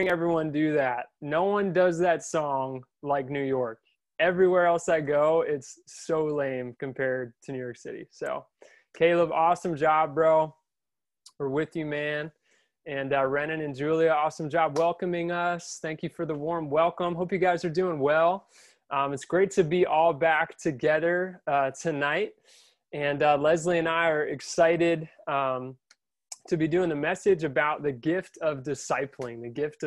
everyone do that. No one does that song like New York. Everywhere else I go, it's so lame compared to New York City. So, Caleb, awesome job, bro. We're with you, man. And Renan and Julia, awesome job welcoming us. Thank you for the warm welcome. Hope you guys are doing well. It's great to be all back together tonight. And Leslie and I are excited to be doing the message about the gift of discipling,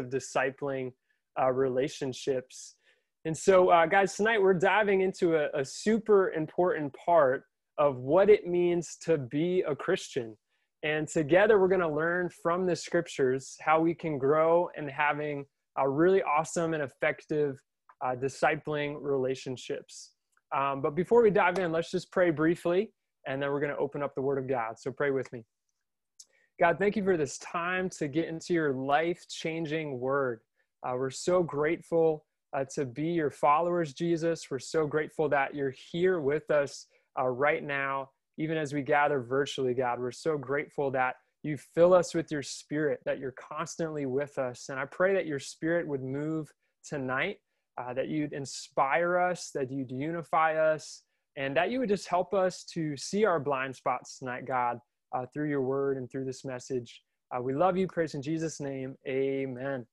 relationships. And so, guys, tonight we're diving into a super important part of what it means to be a Christian. And together we're going to learn from the scriptures how we can grow in having a really awesome and effective discipling relationships. But before we dive in, let's just pray briefly, and then we're going to open up the Word of God. So pray with me. God, thank you for this time to get into your life-changing Word. We're so grateful to be your followers, Jesus. We're so grateful that you're here with us right now, even as we gather virtually, God. We're so grateful that you fill us with your Spirit, that you're constantly with us. And I pray that your Spirit would move tonight, that you'd inspire us, that you'd unify us, and that you would just help us to see our blind spots tonight, God, through your word and through this message. We love you. Praise in Jesus' name. Amen.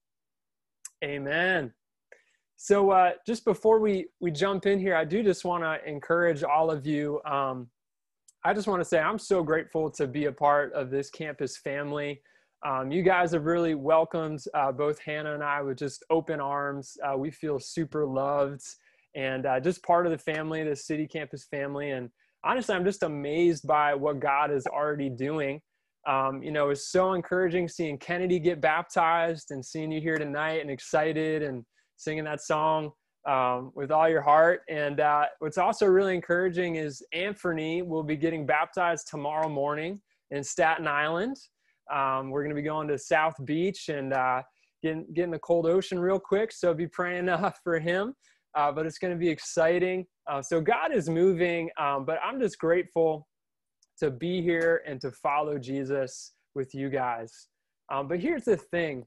Amen. So just before we jump in here, I do just want to encourage all of you. I just want to say I'm so grateful to be a part of this campus family. You guys have really welcomed both Hannah and I with just open arms. We feel super loved and just part of the family, the City Campus family. And honestly, I'm just amazed by what God is already doing. It's so encouraging seeing Kennedy get baptized and seeing you here tonight and excited and singing that song with all your heart. And what's also really encouraging is Anthony will be getting baptized tomorrow morning in Staten Island. We're going to be going to South Beach and getting the cold ocean real quick. So be praying for him. But it's going to be exciting. So God is moving, but I'm just grateful to be here and to follow Jesus with you guys. But here's the thing,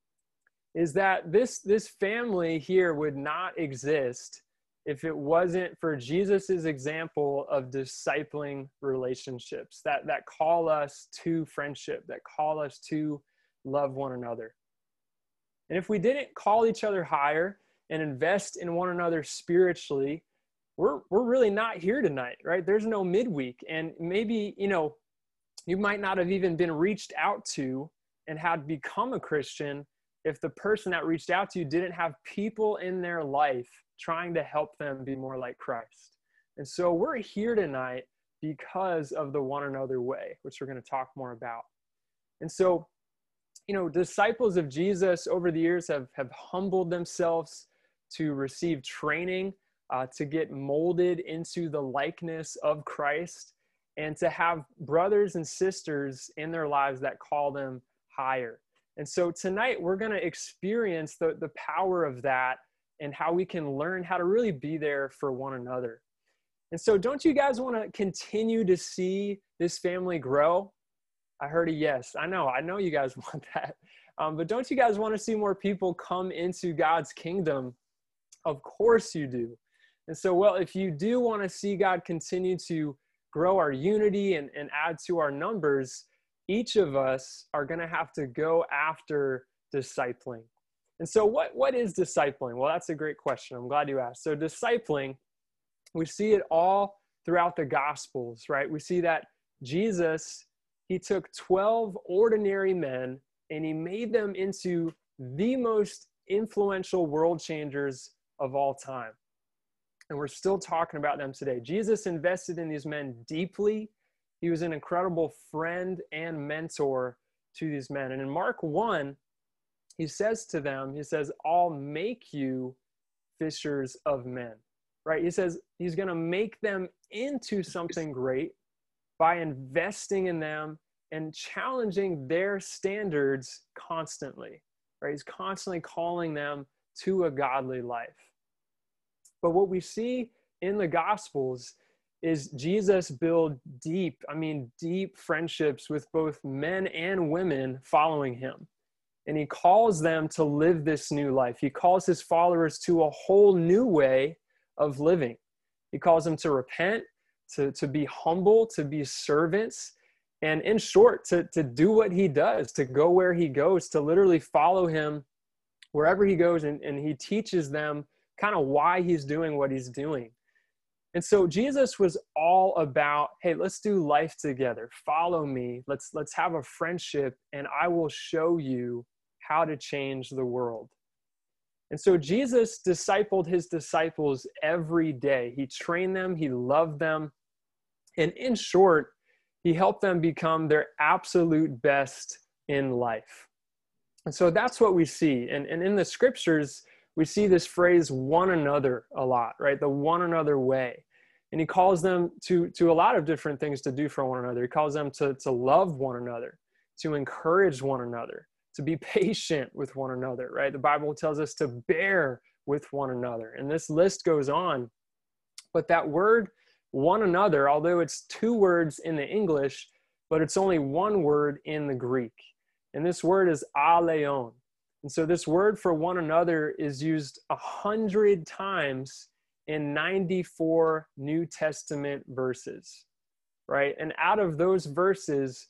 is that this family here would not exist if it wasn't for Jesus's example of discipling relationships that call us to friendship, that call us to love one another. And if we didn't call each other higher and invest in one another spiritually, we're really not here tonight, right? There's no midweek. And maybe, you might not have even been reached out to and had become a Christian if the person that reached out to you didn't have people in their life trying to help them be more like Christ. And so we're here tonight because of the one another way, which we're going to talk more about. And so, disciples of Jesus over the years have humbled themselves to receive training, to get molded into the likeness of Christ, and to have brothers and sisters in their lives that call them higher. And so tonight we're going to experience the power of that and how we can learn how to really be there for one another. And so don't you guys want to continue to see this family grow? I heard a yes. I know you guys want that. But don't you guys want to see more people come into God's kingdom? Of course you do. And so, well, if you do want to see God continue to grow our unity and add to our numbers, each of us are going to have to go after discipling. And so what is discipling? Well, that's a great question. I'm glad you asked. So discipling, we see it all throughout the Gospels, right? We see that Jesus, he took 12 ordinary men and he made them into the most influential world changers of all time. And we're still talking about them today. Jesus invested in these men deeply. He was an incredible friend and mentor to these men. And in Mark 1, he says to them, he says, I'll make you fishers of men, right? He says he's going to make them into something great by investing in them and challenging their standards constantly, right? He's constantly calling them to a godly life. But what we see in the Gospels is Jesus build deep friendships with both men and women following him. and he calls them to live this new life. He calls his followers to a whole new way of living. He calls them to repent, to be humble, to be servants, and in short, to do what he does, to go where he goes, to literally follow him wherever he goes, and he teaches them kind of why he's doing what he's doing. And so Jesus was all about, hey, let's do life together. Follow me. Let's have a friendship, and I will show you how to change the world. And so Jesus discipled his disciples every day. He trained them, he loved them, and in short, he helped them become their absolute best in life. And so that's what we see. And in the scriptures, we see this phrase, one another, a lot, right? The one another way. And he calls them to a lot of different things to do for one another. He calls them to love one another, to encourage one another, to be patient with one another, right? The Bible tells us to bear with one another. And this list goes on. But that word, one another, although it's two words in the English, but it's only one word in the Greek. And this word is aleon. And so this word for one another is used 100 times in 94 New Testament verses, right? And out of those verses,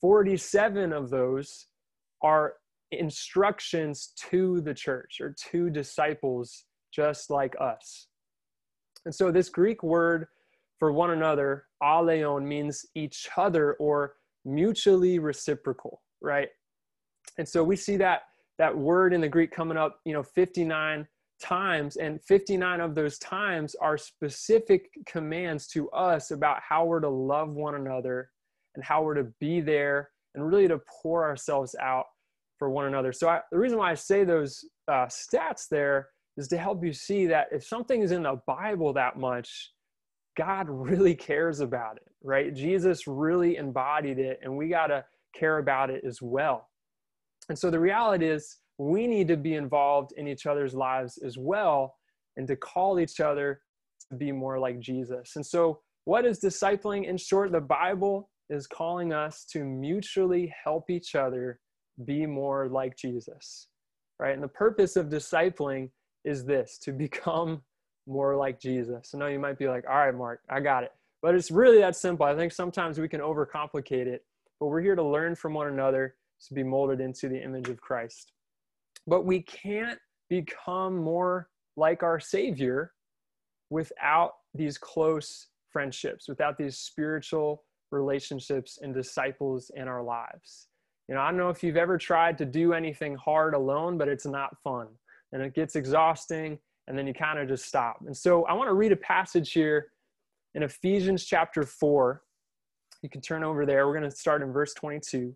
47 of those are instructions to the church or to disciples just like us. And so this Greek word for one another, aleon, means each other or mutually reciprocal, right? And so we see that word in the Greek coming up, 59 times, and 59 of those times are specific commands to us about how we're to love one another and how we're to be there and really to pour ourselves out for one another. So the reason why I say those stats there is to help you see that if something is in the Bible that much, God really cares about it, right? Jesus really embodied it, and we got to care about it as well. And so the reality is we need to be involved in each other's lives as well and to call each other to be more like Jesus. And so what is discipling? In short, the Bible is calling us to mutually help each other be more like Jesus, right? And the purpose of discipling is this, to become more like Jesus. I know you might be like, all right, Mark, I got it. But it's really that simple. I think sometimes we can overcomplicate it, but we're here to learn from one another to be molded into the image of Christ. But we can't become more like our Savior without these close friendships, without these spiritual relationships and disciples in our lives. I don't know if you've ever tried to do anything hard alone, but it's not fun. And it gets exhausting, and then you kind of just stop. And so I want to read a passage here in Ephesians chapter 4. You can turn over there. We're going to start in verse 22.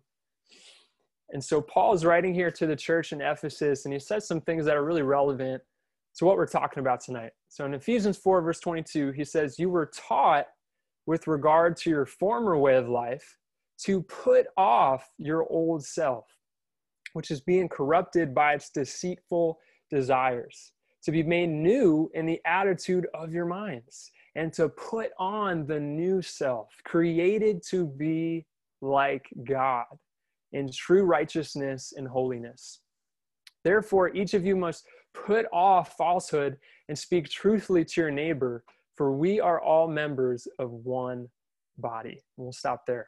And so Paul is writing here to the church in Ephesus, and he says some things that are really relevant to what we're talking about tonight. So in Ephesians 4, verse 22, he says, "You were taught with regard to your former way of life to put off your old self, which is being corrupted by its deceitful desires, to be made new in the attitude of your minds, and to put on the new self, created to be like God in true righteousness and holiness. Therefore, each of you must put off falsehood and speak truthfully to your neighbor, for we are all members of one body." We'll stop there.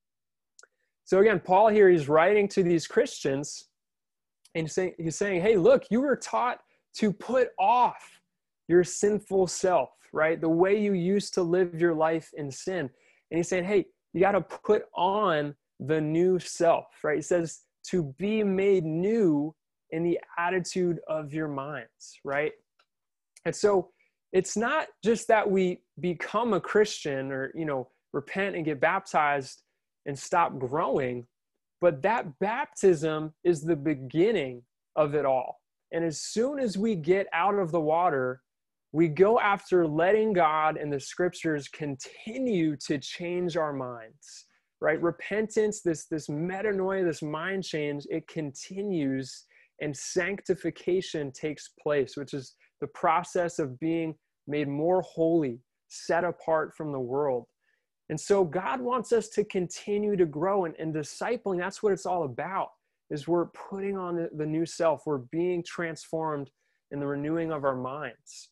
So again, Paul here, he's writing to these Christians, and he's saying, hey, look, you were taught to put off your sinful self, right? The way you used to live your life in sin. And he's saying, hey, you got to put on the new self, right? He says to be made new in the attitude of your minds, right? And so it's not just that we become a Christian or, repent and get baptized and stop growing, but that baptism is the beginning of it all. And as soon as we get out of the water, we go after letting God and the scriptures continue to change our minds, right? Repentance, this metanoia, this mind change, it continues, and sanctification takes place, which is the process of being made more holy, set apart from the world. And so God wants us to continue to grow, and discipling, that's what it's all about, is we're putting on the new self. We're being transformed in the renewing of our minds.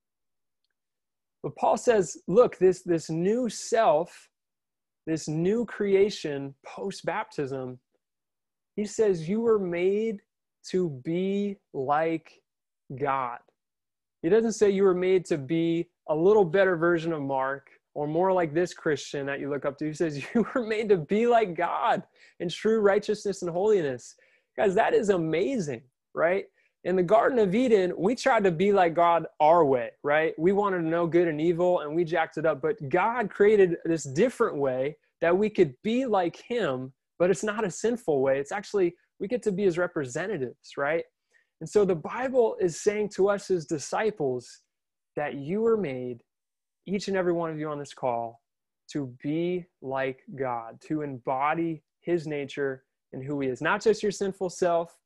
But Paul says, look, this new self, this new creation post-baptism, he says you were made to be like God. He doesn't say you were made to be a little better version of Mark or more like this Christian that you look up to. He says you were made to be like God in true righteousness and holiness. Guys, that is amazing, right? In the Garden of Eden, we tried to be like God our way, right? We wanted to know good and evil, and we jacked it up. But God created this different way that we could be like him, but it's not a sinful way. It's actually, we get to be his representatives, right? And so the Bible is saying to us as disciples that you were made, each and every one of you on this call, to be like God, to embody his nature and who he is. Not just your sinful self,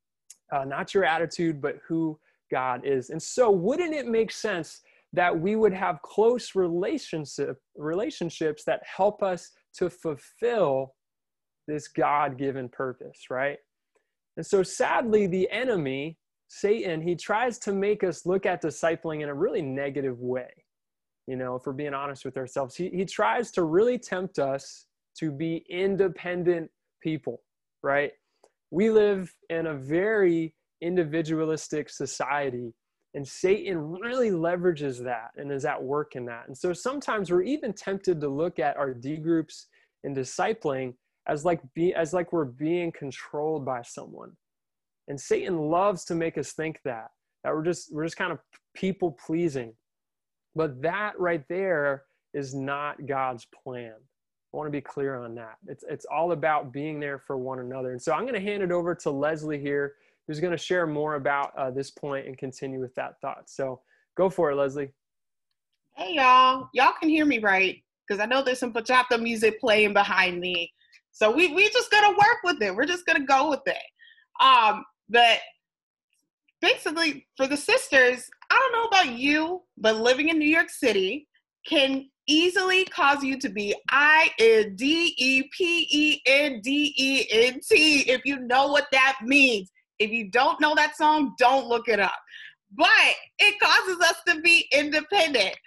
not your attitude, but who God is. And so wouldn't it make sense that we would have close relationships that help us to fulfill this God-given purpose, right? And so sadly, the enemy, Satan, he tries to make us look at discipling in a really negative way. You know, if we're being honest with ourselves, he tries to really tempt us to be independent people, right? We live in a very individualistic society, and Satan really leverages that and is at work in that. And so sometimes we're even tempted to look at our D groups and discipling as like we're being controlled by someone. And Satan loves to make us think that we're just kind of people pleasing. But that right there is not God's plan. I want to be clear on that. It's all about being there for one another. And so I'm going to hand it over to Leslie here, who's going to share more about this point and continue with that thought. So go for it, Leslie. Hey, y'all. Y'all can hear me right? Because I know there's some bachata music playing behind me. So we just going to work with it. We're just going to go with it. But basically, for the sisters, I don't know about you, but living in New York City can easily cause you to be independent if you know what that means. If you don't know that song, don't look it up. But it causes us to be independent.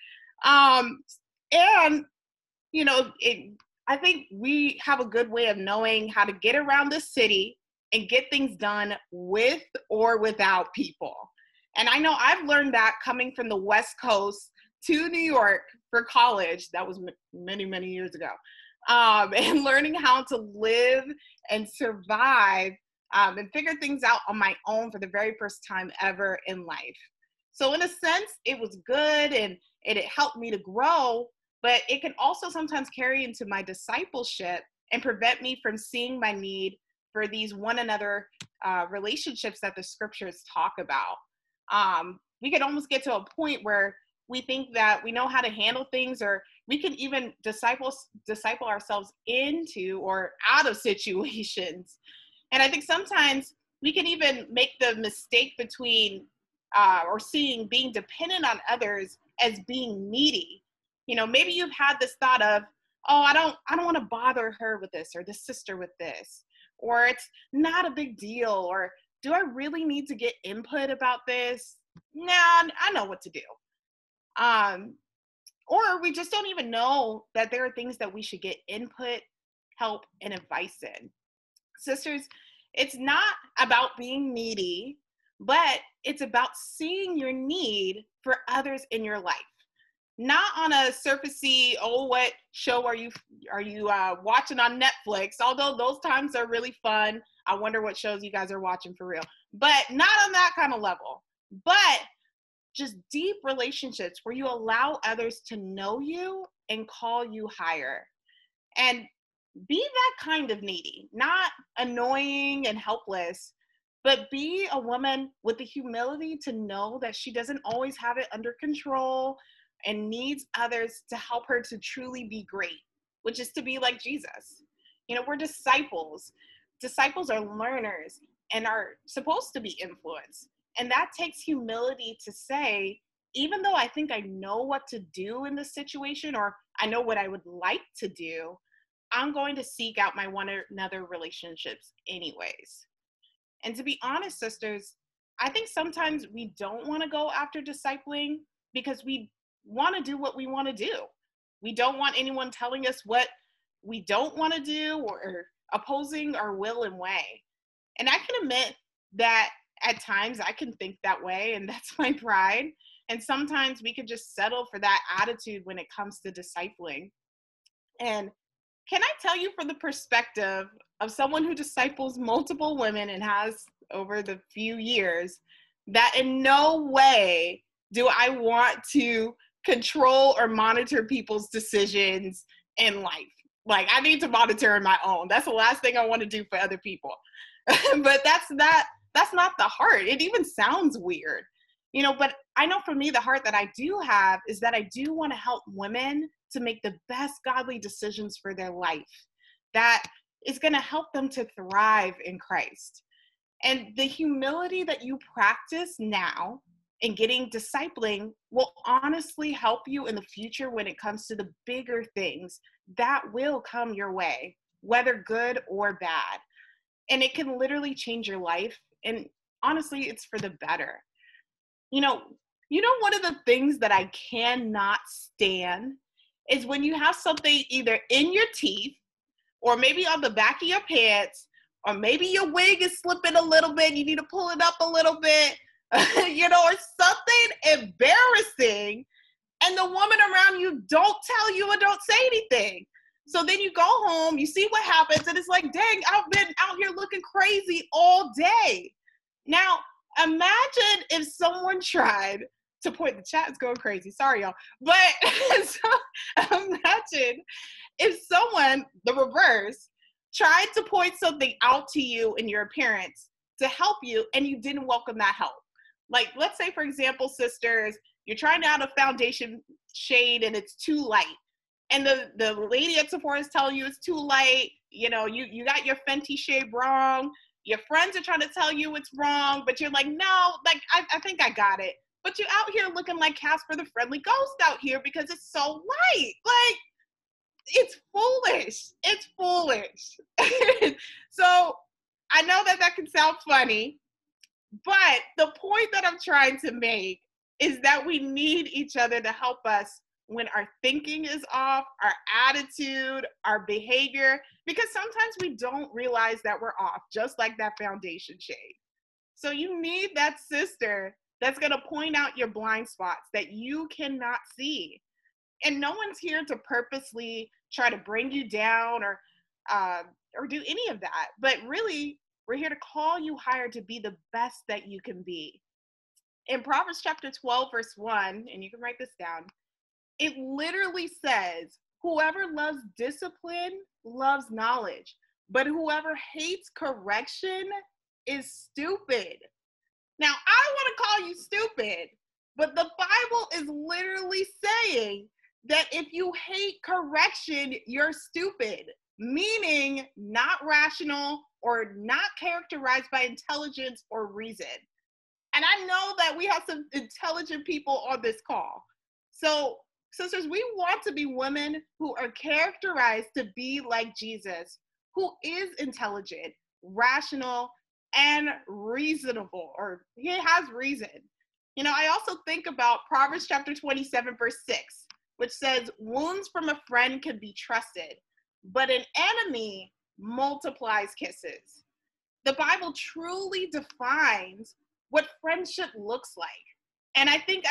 And, you know, I think we have a good way of knowing how to get around the city and get things done with or without people. And I know I've learned that coming from the West Coast to New York for college. That was many, many years ago. And learning how to live and survive and figure things out on my own for the very first time ever in life. So in a sense, it was good and it helped me to grow, but it can also sometimes carry into my discipleship and prevent me from seeing my need for these one another relationships that the scriptures talk about. We could almost get to a point where we think that we know how to handle things, or we can even disciple ourselves into or out of situations. And I think sometimes we can even make the mistake between or seeing being dependent on others as being needy. You know, maybe you've had this thought of, oh, I don't want to bother her with this or this sister with this, or it's not a big deal, or do I really need to get input about this? Nah, I know what to do. Or we just don't even know that there are things that we should get input, help, and advice in. Sisters, it's not about being needy, but it's about seeing your need for others in your life. Not on a surfacey, oh, what show are you watching on Netflix? Although those times are really fun. I wonder what shows you guys are watching for real. But not on that kind of level. But just deep relationships where you allow others to know you and call you higher. And be that kind of needy, not annoying and helpless, but be a woman with the humility to know that she doesn't always have it under control and needs others to help her to truly be great, which is to be like Jesus. You know, we're disciples. Disciples are learners and are supposed to be influenced. And that takes humility to say, even though I think I know what to do in this situation, or I know what I would like to do, I'm going to seek out my one another relationships anyways. And to be honest, sisters, I think sometimes we don't want to go after discipling because we want to do what we want to do. We don't want anyone telling us what we don't want to do or opposing our will and way. And I can admit that at times I can think that way, and that's my pride. And sometimes we could just settle for that attitude when it comes to discipling. And can I tell you, from the perspective of someone who disciples multiple women and has over the few years, that in no way do I want to control or monitor people's decisions in life. Like, I need to monitor my own. That's the last thing I want to do for other people. But that's not the heart. It even sounds weird, but I know for me, the heart that I do have is that I do want to help women to make the best godly decisions for their life that is going to help them to thrive in Christ. And the humility that you practice now in getting discipling will honestly help you in the future when it comes to the bigger things that will come your way, whether good or bad. And it can literally change your life. And honestly, it's for the better. One of the things that I cannot stand is when you have something either in your teeth or maybe on the back of your pants, or maybe your wig is slipping a little bit, you need to pull it up a little bit, or something embarrassing, and the woman around you don't tell you or don't say anything. So then you go home, you see what happens, and it's like, dang, I've been out here looking crazy all day. Now, imagine if someone tried to point, the chat's going crazy, sorry y'all, but imagine if someone, the reverse, tried to point something out to you in your appearance to help you, and you didn't welcome that help. Like, let's say, for example, sisters, you're trying out a foundation shade and it's too light. And the lady at Sephora is telling you it's too light. You got your Fenty shade wrong. Your friends are trying to tell you it's wrong, but you're like, no, like, I think I got it. But you're out here looking like Casper the Friendly Ghost out here because it's so light. Like, it's foolish. It's foolish. So I know that can sound funny, but the point that I'm trying to make is that we need each other to help us when our thinking is off, our attitude, our behavior, because sometimes we don't realize that we're off, just like that foundation shade. So you need that sister that's going to point out your blind spots that you cannot see. And no one's here to purposely try to bring you down or do any of that. But really, we're here to call you higher to be the best that you can be. In Proverbs chapter 12, verse 1, and you can write this down, it literally says, whoever loves discipline loves knowledge, but whoever hates correction is stupid. Now, I don't want to call you stupid, but the Bible is literally saying that if you hate correction, you're stupid, meaning not rational or not characterized by intelligence or reason. And I know that we have some intelligent people on this call. So, sisters, we want to be women who are characterized to be like Jesus, who is intelligent, rational, and reasonable, or he has reason. I also think about Proverbs chapter 27, verse 6, which says, wounds from a friend can be trusted, but an enemy multiplies kisses. The Bible truly defines what friendship looks like. And I think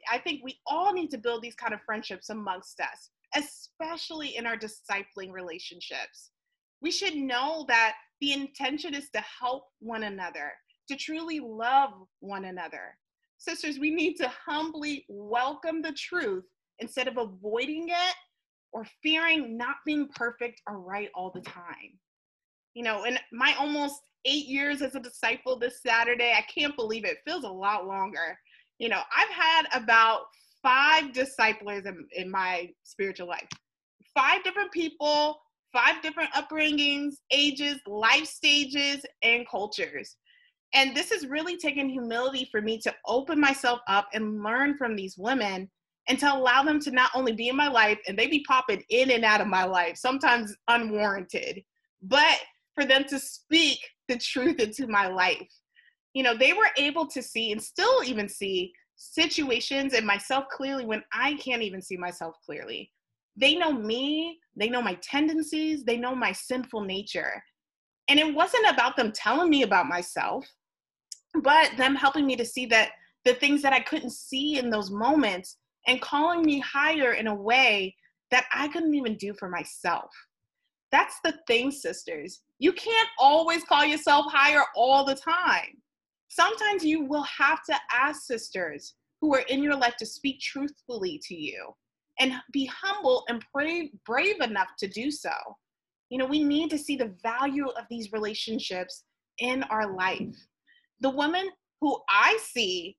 we all need to build these kind of friendships amongst us, especially in our discipling relationships. We should know that the intention is to help one another, to truly love one another. Sisters, we need to humbly welcome the truth instead of avoiding it or fearing not being perfect or right all the time. In my almost 8 years as a disciple this Saturday, I can't believe it feels a lot longer. I've had about 5 disciplers in my spiritual life, 5 different people, 5 different upbringings, ages, life stages, and cultures. And this has really taken humility for me to open myself up and learn from these women and to allow them to not only be in my life, and they be popping in and out of my life, sometimes unwarranted, but for them to speak the truth into my life. You know, they were able to see and still even see situations and myself clearly when I can't even see myself clearly. They know me, they know my tendencies, they know my sinful nature. And it wasn't about them telling me about myself, but them helping me to see that the things that I couldn't see in those moments and calling me higher in a way that I couldn't even do for myself. That's the thing, sisters. You can't always call yourself higher all the time. Sometimes you will have to ask sisters who are in your life to speak truthfully to you and be humble and brave enough to do so. You know, we need to see the value of these relationships in our life. The women who I see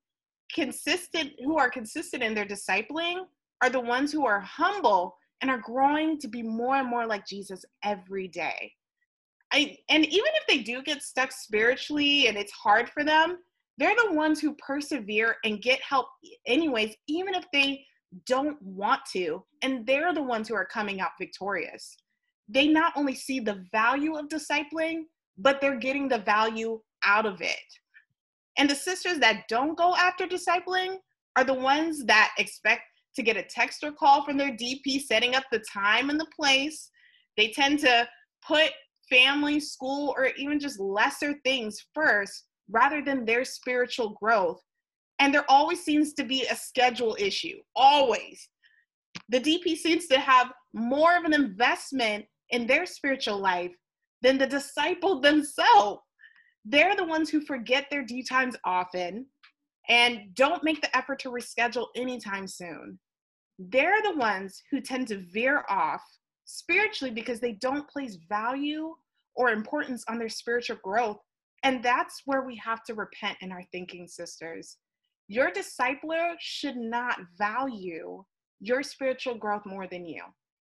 who are consistent in their discipling are the ones who are humble and are growing to be more and more like Jesus every day. And even if they do get stuck spiritually and it's hard for them, they're the ones who persevere and get help anyways, even if they don't want to. And they're the ones who are coming out victorious. They not only see the value of discipling, but they're getting the value out of it. And the sisters that don't go after discipling are the ones that expect to get a text or call from their DP setting up the time and the place. They tend to put family, school, or even just lesser things first rather than their spiritual growth. And there always seems to be a schedule issue, always. The DP seems to have more of an investment in their spiritual life than the disciple themselves. They're the ones who forget their D times often and don't make the effort to reschedule anytime soon. They're the ones who tend to veer off spiritually because they don't place value or importance on their spiritual growth. And that's where we have to repent in our thinking, sisters. Your discipler should not value your spiritual growth more than you.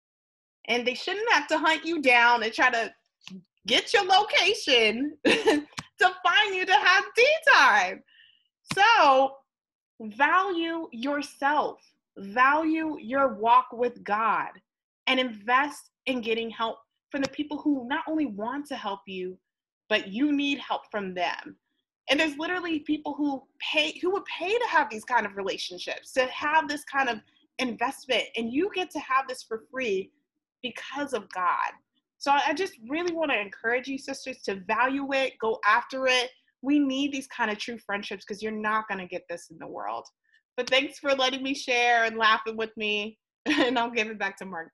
And they shouldn't have to hunt you down and try to get your location to find you to have tea time. So value yourself, value your walk with God, and invest in getting help from the people who not only want to help you, but you need help from them. And there's literally people who would pay to have these kind of relationships, to have this kind of investment, and you get to have this for free because of God. So I just really want to encourage you, sisters, to value it, go after it. We need these kind of true friendships because you're not going to get this in the world. But thanks for letting me share and laughing with me. And I'll give it back to Mark.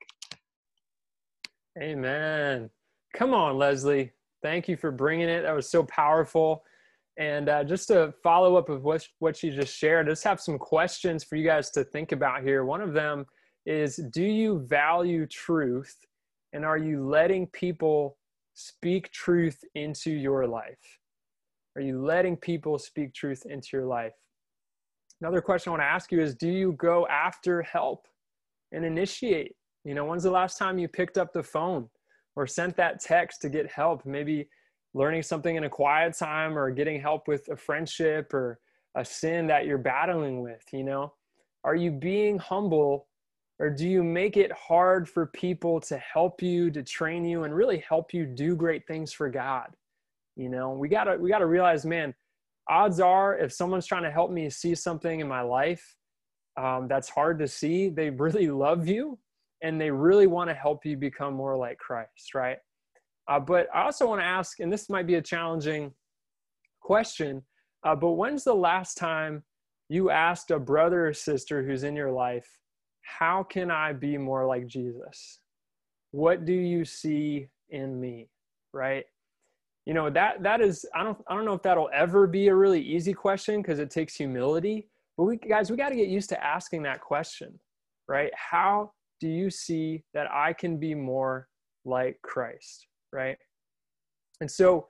Amen. Come on, Leslie. Thank you for bringing it. That was so powerful. And just to follow up with what you just shared, I just have some questions for you guys to think about here. One of them is, do you value truth? And are you letting people speak truth into your life? Are you letting people speak truth into your life? Another question I want to ask you is, do you go after help and initiate? You know, when's the last time you picked up the phone or sent that text to get help? Maybe learning something in a quiet time or getting help with a friendship or a sin that you're battling with, you know? Are you being humble, or do you make it hard for people to help you, to train you, and really help you do great things for God? You know, we gotta realize, man, odds are if someone's trying to help me see something in my life that's hard to see, they really love you and they really want to help you become more like Christ, right? But I also want to ask, and this might be a challenging question, but when's the last time you asked a brother or sister who's in your life, how can I be more like Jesus? What do you see in me, right? You know, that is, I don't know if that'll ever be a really easy question because it takes humility, but we got to get used to asking that question, right? How do you see that I can be more like Christ, right? And so,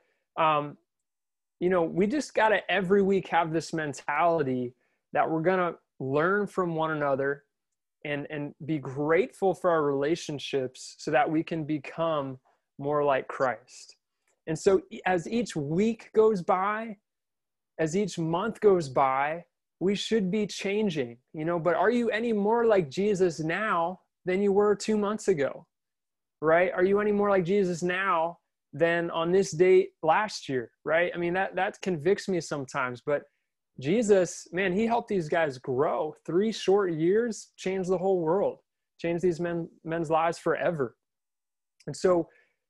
you know, we just got to every week have this mentality that we're going to learn from one another and be grateful for our relationships so that we can become more like Christ. And so as each week goes by, as each month goes by, we should be changing, you know, but are you any more like Jesus now than you were 2 months ago, right? Are you any more like Jesus now than on this date last year, right? I mean, that convicts me sometimes, but Jesus, man, he helped these guys grow. 3 short years changed the whole world, changed these men's lives forever. And so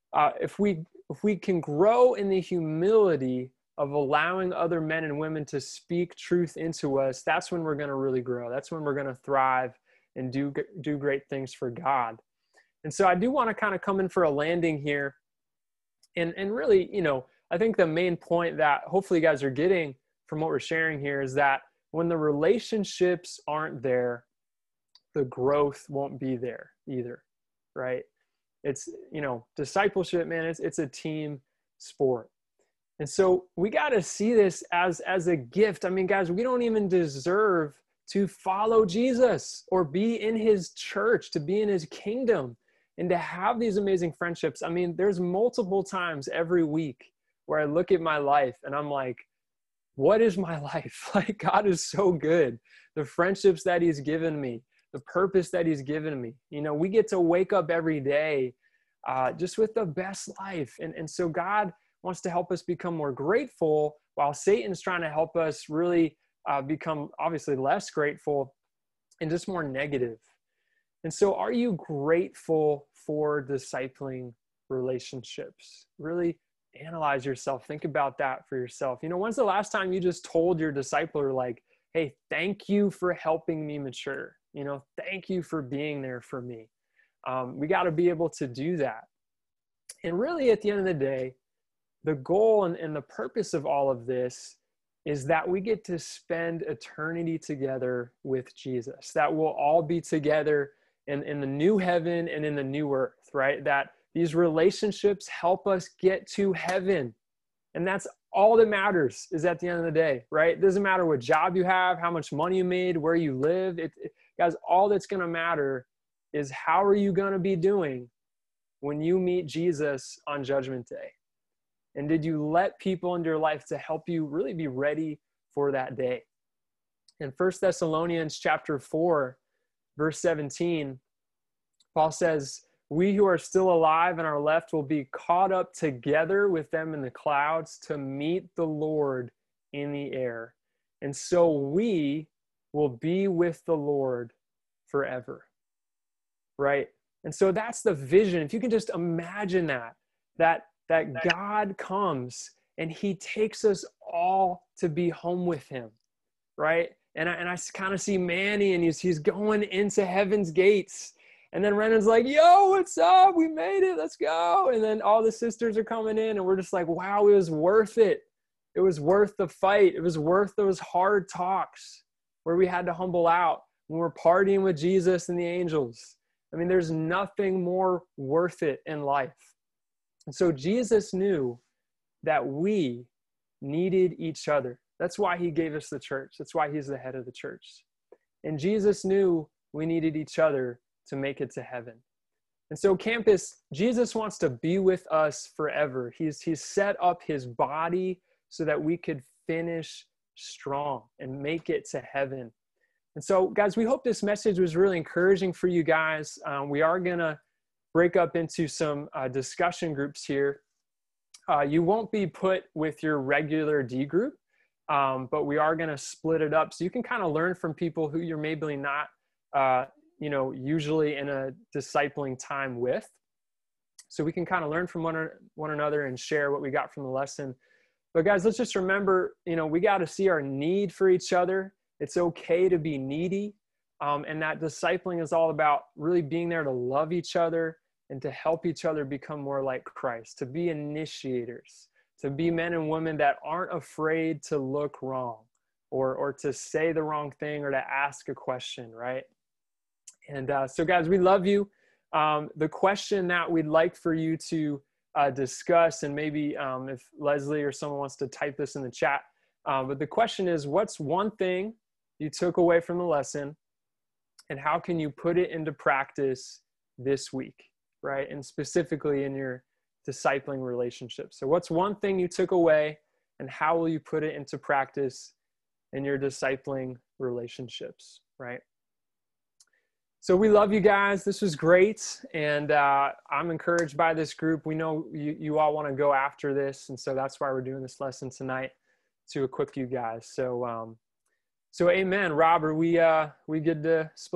if we can grow in the humility of allowing other men and women to speak truth into us, that's when we're going to really grow. That's when we're going to thrive and do great things for God. And so I do want to kind of come in for a landing here. And really, I think the main point that hopefully you guys are getting from what we're sharing here is that when the relationships aren't there, the growth won't be there either, right? It's, discipleship, man, it's a team sport. And so we got to see this as a gift. I mean, guys, we don't even deserve to follow Jesus or be in his church, to be in his kingdom, and to have these amazing friendships. I mean, there's multiple times every week where I look at my life and I'm like, what is my life? Like, God is so good. The friendships that he's given me, the purpose that he's given me. We get to wake up every day just with the best life. And so God wants to help us become more grateful, while Satan's trying to help us really become obviously less grateful and just more negative. And so are you grateful for discipling relationships? Really analyze yourself. Think about that for yourself. When's the last time you just told your discipler, like, hey, thank you for helping me mature? Thank you for being there for me. We got to be able to do that. And really, at the end of the day, the goal and the purpose of all of this is that we get to spend eternity together with Jesus, that we'll all be together in the new heaven and in the new earth, right? That these relationships help us get to heaven. And that's all that matters, is at the end of the day, right? It doesn't matter what job you have, how much money you made, where you live. Guys, all that's going to matter is how are you going to be doing when you meet Jesus on Judgment Day? And did you let people into your life to help you really be ready for that day? In 1 Thessalonians chapter 4, verse 17, Paul says, we who are still alive and are left will be caught up together with them in the clouds to meet the Lord in the air. And so we will be with the Lord forever, right? And so that's the vision. If you can just imagine that God comes and he takes us all to be home with him, right? And I kind of see Manny, and he's going into heaven's gates. And then Renan's like, yo, what's up? We made it. Let's go. And then all the sisters are coming in, and we're just like, wow, it was worth it. It was worth the fight. It was worth those hard talks where we had to humble out when we're partying with Jesus and the angels. I mean, there's nothing more worth it in life. And so Jesus knew that we needed each other. That's why he gave us the church. That's why he's the head of the church. And Jesus knew we needed each other to make it to heaven. And so Campus, Jesus wants to be with us forever. He's set up his body so that we could finish strong and make it to heaven. And so, guys, we hope this message was really encouraging for you guys. We are going to break up into some discussion groups here. You won't be put with your regular D group, but we are going to split it up so you can kind of learn from people who you're maybe not, usually in a discipling time with. So we can kind of learn from one another and share what we got from the lesson. But guys, let's just remember, we got to see our need for each other. It's okay to be needy. And that discipling is all about really being there to love each other and to help each other become more like Christ, to be initiators, to be men and women that aren't afraid to look wrong or to say the wrong thing or to ask a question, right? And so guys, we love you. The question that we'd like for you to discuss, and maybe if Leslie or someone wants to type this in the chat, but the question is, what's one thing you took away from the lesson, and how can you put it into practice this week, right? And specifically in your discipling relationships. So what's one thing you took away, and how will you put it into practice in your discipling relationships, right? So we love you guys. This was great. And I'm encouraged by this group. We know you all want to go after this. And so that's why we're doing this lesson tonight, to equip you guys. So, so amen. Rob, are we good to split